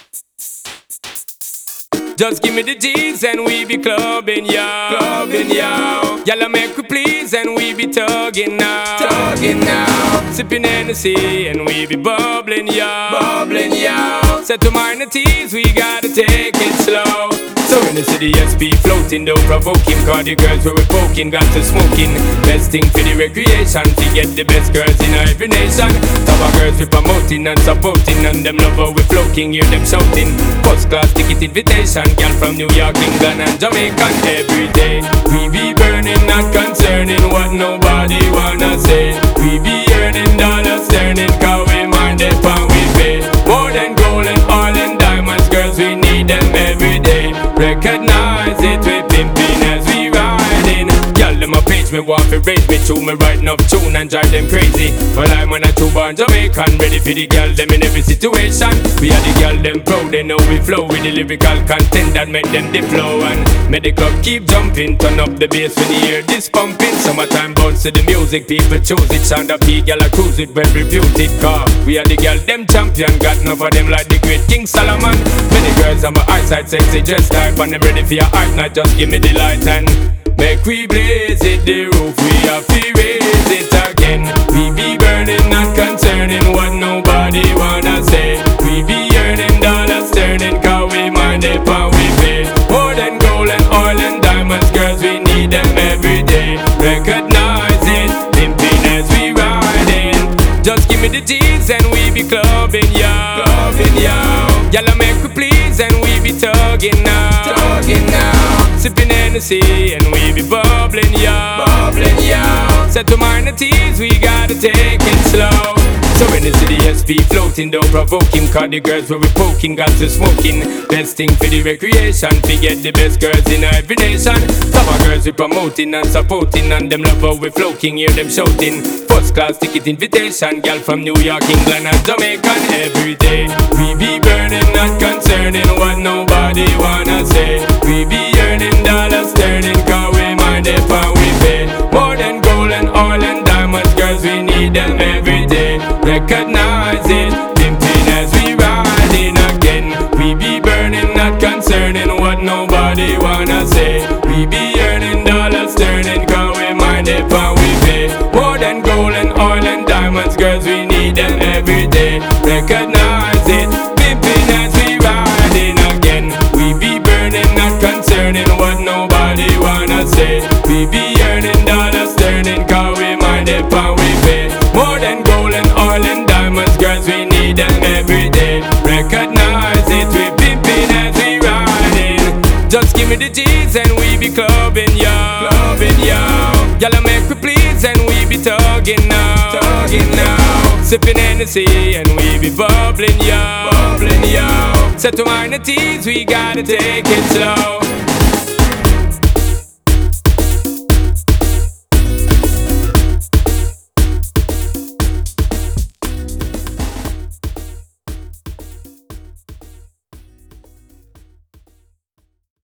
Just give me the G's and we be clubbing, yo. Clubbing, yo. Y'all make we please and we be tugging now. Tugging now. Sipping Hennessy and we be bubbling, yo. Bubbling, yo. Set to minor T's, we gotta take it slow. So in the city, SP floating, don't provoke him. Cause the girls where we're poking, got to smoking. Best thing for the recreation, to get the best girls in every nation. Top of girls we promoting and supporting, and them lover we floating, hear them shouting. First class ticket invitation, girl from New York, England and Jamaica. Every day we be burning, not concerning what nobody wanna say. We be earning dollars, turning, cause we mind it and we pay. More than gold and oil and diamonds, girls we need them every day. Recognize it, we pimping as we riding. Y'all them a page, me want to raise me tune. Me writing up tune and drive them crazy. Well I'm on a two-born Jamaican, ready for the girl them in every situation. We are the girl them proud, they know we flow with the lyrical content that make them dip flow. And make the club keep jumping, turn up the bass when you hear this pumping. Summertime bounce to the music, people choose it. Sound up the girl a cruise it, well reviewed it. Car we are the girl them champion, got enough of them like the great King Solomon. Many girls on my eyesight, sexy dress type, and them ready for your hype night. Just give me the light and make we blaze it, the roof we have to raise it again. We be burning, not concerning what nobody wanna say. We be earning dollars, turning, cause we mind it and we pay. More than gold and oil and diamonds, girls we need them every day. Recognize it, pimping as we riding. Just give me the G's and we be clubbing, yo. Clubbing, yo. Y'all make we please and we be tugging now. Tugging now. Sipping Hennessy and we be bubbling, yo. Bubbling, yo. Set to minor T's, we gotta take it slow. So in the city, SP floating, don't provoke him. Cause the girls where we poking, got to smoking. Best thing for the recreation, to get the best girls in every nation. Top of girls we promoting and supporting, and them lover we floating, hear them shouting. First class ticket invitation, girl from New York, England and Jamaica. Every day we be burning, not concerning what nobody wanna say. We be earning dollars, turning, cause we mind it and we pay. More than gold and oil and diamonds, girls we need them every day. Recognize it, pimping as we riding again. We be burning, not concerning what nobody wanna say. We be earning dollars, turning, cause we mind it and we pay. More than gold and oil and diamonds, girls we need them every day. Recognize it, pimping as we riding again. We be burning, not concerning what nobody wanna say. We be earning dollars, turning, cause we mind it and we pay. More than gold and oil and diamonds, girls we need them every day. Recognize it, we pimping as we riding. Just give me the G's and we be clubbing, yo. Clubbing, yo. Y'all make we please and we be tugging now. Tugging now. Sipping Hennessy and we be bubbling, yo. Bubbling, yo. Set to minor T's, we gotta take it slow.